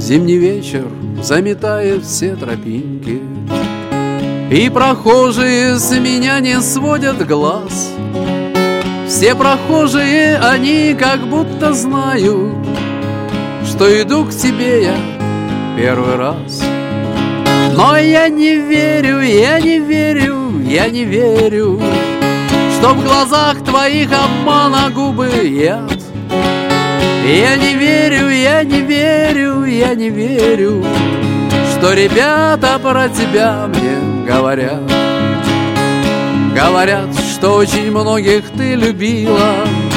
Зимний вечер заметает все тропинки, и прохожие с меня не сводят глаз. Все прохожие, они как будто знают, что иду к тебе я первый раз. Но я не верю, я не верю, я не верю, что в глазах твоих обмана губы яд. Я не верю, я не верю, я не верю, что ребята про тебя мне говорят. Говорят, что очень многих ты любила,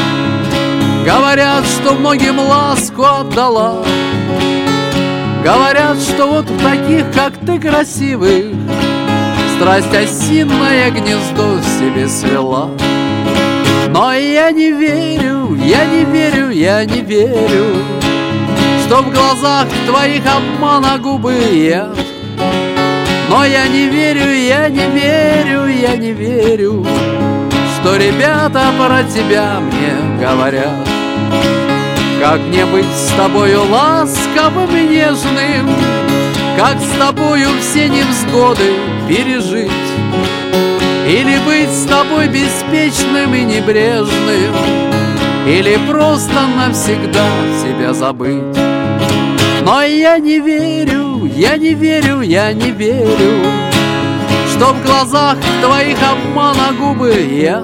говорят, что многим ласку отдала, говорят, что вот в таких, как ты, красивых, страсть осиное гнездо себе свела. Но я не верю, я не верю, я не верю, что в глазах твоих обмана губы яд. Но я не верю, я не верю, я не верю, что ребята про тебя мне говорят. Как мне быть с тобою ласковым и нежным, как с тобою все невзгоды пережить? Или быть с тобой беспечным и небрежным, или просто навсегда тебя забыть? Но я не верю, я не верю, я не верю, что в глазах твоих обмана губы яд.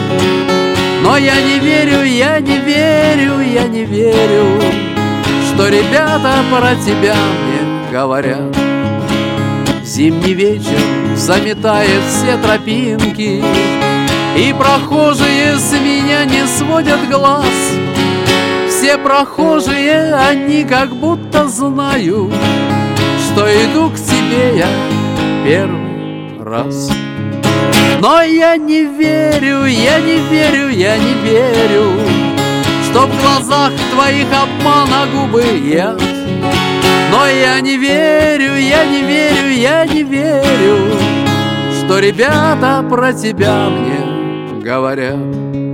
Но я не верю, я не верю, я не верю, что ребята про тебя мне говорят. Зимний вечер заметает все тропинки, и прохожие с меня не сводят глаз. Все прохожие, они как будто знают, что иду к тебе я первый раз. Но я не верю, я не верю, я не верю, что в глазах твоих обмана губы яд. Но я не верю, я не верю, я не верю, что ребята про тебя мне говорят.